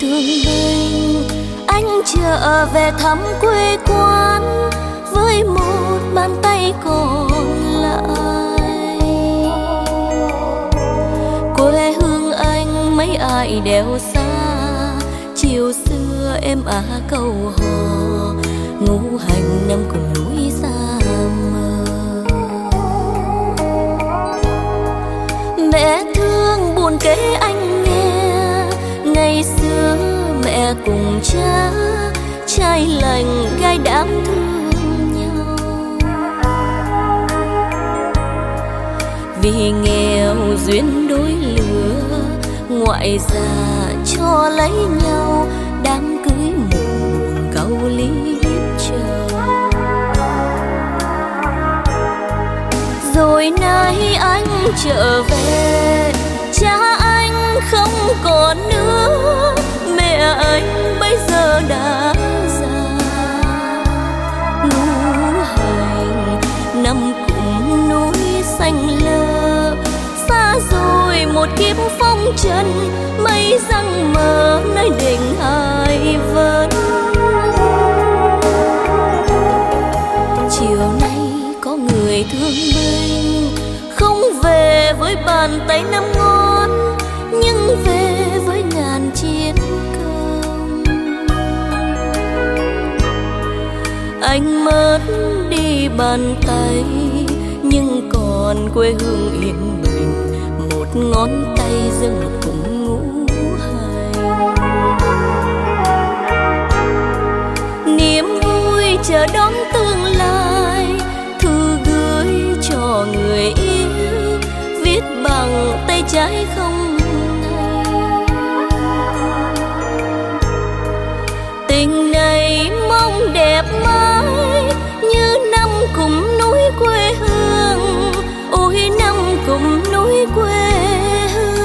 thương binh, anh trở về thăm quê quán với một bàn tay còn lại. Quê hương anh mấy ai đều xa, chiều xưa em câu hò ngũ hành năm cùng núi xa mờ. Mẹ thương buồn kể anh nghe, ngày xưa mẹ cùng cha trai lành gái đám thương nhau. Vì nghèo duyên đôi lứa, ngoại già cho lấy nhau, đám cưới muộn câu lý chờ. Rồi nay anh trở về, cha anh không còn nữa, mẹ anh bây giờ đã già. Ngũ hành năm cùng núi xanh lơ, xa rồi một kiếp phong trần, mây răng mờ nơi đỉnh Hải Vân. Chiều nay có người thương binh, không về với bàn tay năm ngón, nhưng về với ngàn chiến công. Anh mất đi bàn tay, nhưng còn quê hương yên bình, một ngón tay dâng một cùng ngũ hành. Niềm vui chờ đón tương lai, thư gửi cho người yêu, viết bằng tay trái không ngày. Tình này mong đẹp mãi như năm cùng núi quê hương, ôi năm cùng núi quê hương.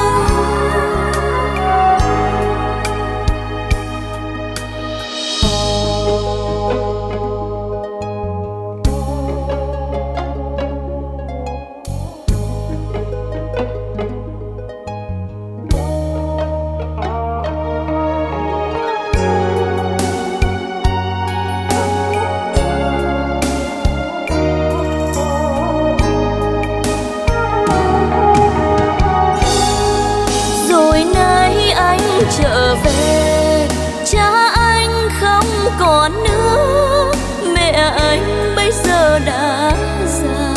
Trở về, cha anh không còn nữa, mẹ anh bây giờ đã già.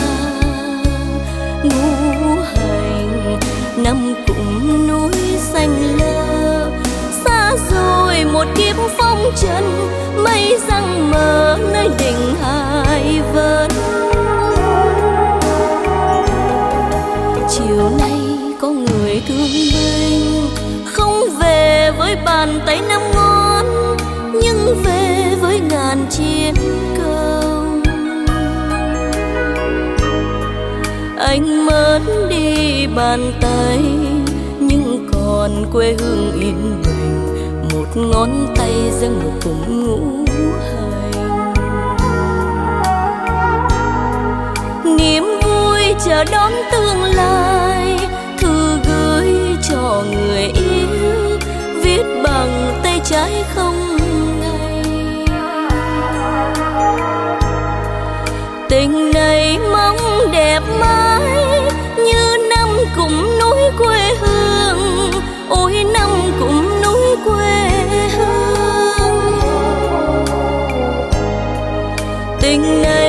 Ngũ hành năm cùng núi xanh lơ, xa rồi một kiếp phong trần, mây răng mờ nơi đỉnh Hải Vân. Chiều nay có người thương binh, không về với bàn tay năm ngón, nhưng về với ngàn chiến công. Anh mất đi bàn tay, nhưng còn quê hương yên bình, một ngón tay dâng một cùng ngũ hành. Niềm vui chờ đón tương lai, thư gửi cho người yêu, viết bằng tay trái không ngày. Tình này mong đẹp mãi như năm cùng núi quê hương, ôi năm cùng núi quê hương. Tình này